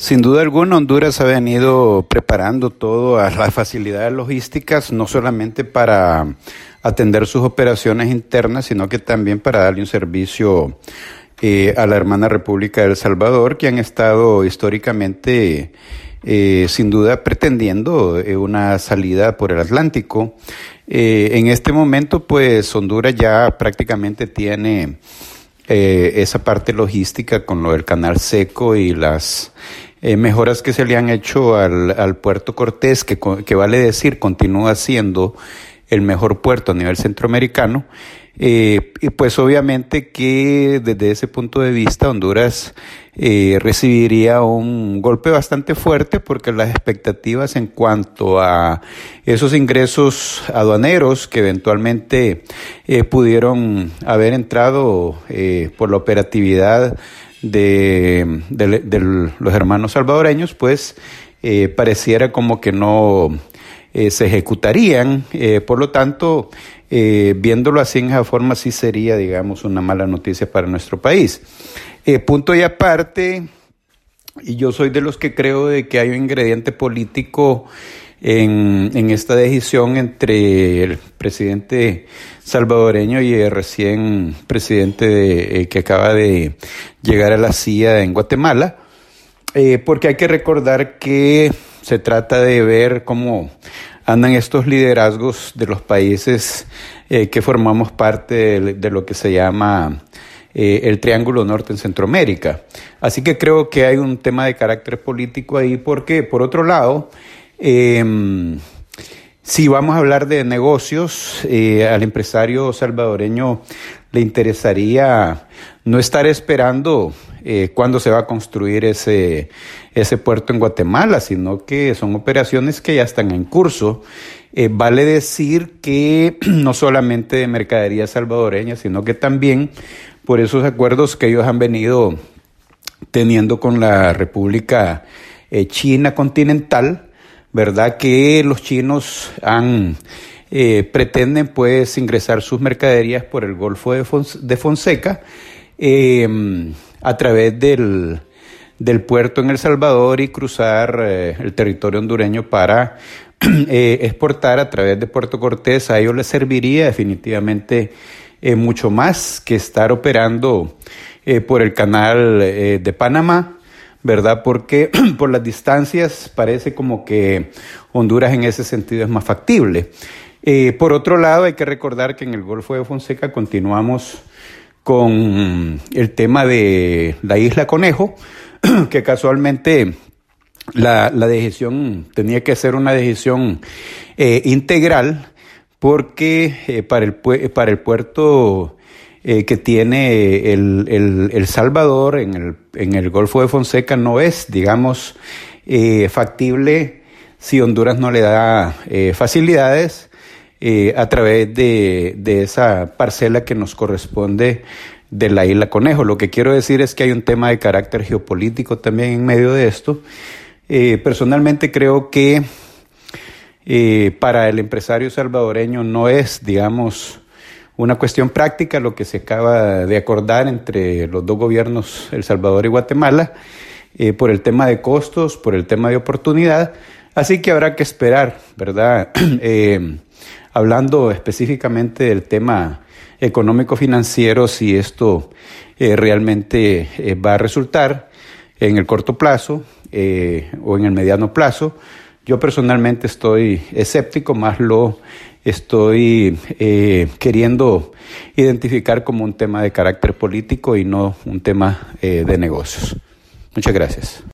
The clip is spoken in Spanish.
Sin duda alguna, Honduras ha venido preparando todo a las facilidades logísticas, no solamente para atender sus operaciones internas, sino que también para darle un servicio a la hermana República de El Salvador, que han estado históricamente, sin duda, pretendiendo una salida por el Atlántico. En este momento, pues, Honduras ya prácticamente tiene esa parte logística con lo del Canal Seco y las mejoras que se le han hecho al Puerto Cortés, que vale decir continúa siendo el mejor puerto a nivel centroamericano. Y pues obviamente que desde ese punto de vista Honduras recibiría un golpe bastante fuerte, porque las expectativas en cuanto a esos ingresos aduaneros que eventualmente pudieron haber entrado por la operatividad de los hermanos salvadoreños, pues pareciera como que no se ejecutarían. Por lo tanto, viéndolo así en esa forma, sí sería, digamos, una mala noticia para nuestro país. Punto y aparte, y yo soy de los que creo de que hay un ingrediente político en esta decisión entre el presidente salvadoreño y el recién presidente que acaba de llegar a la silla en Guatemala, porque hay que recordar que se trata de ver cómo andan estos liderazgos de los países que formamos parte de lo que se llama el Triángulo Norte en Centroamérica. Así que creo que hay un tema de carácter político ahí, porque por otro lado, si vamos a hablar de negocios, al empresario salvadoreño le interesaría no estar esperando cuándo se va a construir ese puerto en Guatemala, sino que son operaciones que ya están en curso. Vale decir que no solamente de mercadería salvadoreña, sino que también por esos acuerdos que ellos han venido teniendo con la República China continental, ¿verdad? Que los chinos pretenden pues ingresar sus mercaderías por el Golfo de Fonseca a través del puerto en El Salvador y cruzar el territorio hondureño para exportar a través de Puerto Cortés. A ellos les serviría definitivamente mucho más que estar operando por el canal de Panamá, ¿verdad? Porque por las distancias parece como que Honduras en ese sentido es más factible. Por otro lado, hay que recordar que en el Golfo de Fonseca continuamos con el tema de la Isla Conejo, que casualmente la decisión tenía que ser una decisión integral, porque para el puerto que tiene el Salvador en el Golfo de Fonseca no es, digamos, factible si Honduras no le da facilidades a través de esa parcela que nos corresponde de la Isla Conejo. Lo que quiero decir es que hay un tema de carácter geopolítico también en medio de esto. Personalmente creo que para el empresario salvadoreño no es, digamos, una cuestión práctica lo que se acaba de acordar entre los dos gobiernos, El Salvador y Guatemala, por el tema de costos, por el tema de oportunidad. Así que habrá que esperar, ¿verdad? Hablando específicamente del tema económico-financiero, si esto realmente va a resultar en el corto plazo o en el mediano plazo. Yo personalmente estoy escéptico, más lo estoy queriendo identificar como un tema de carácter político y no un tema de negocios. Muchas gracias.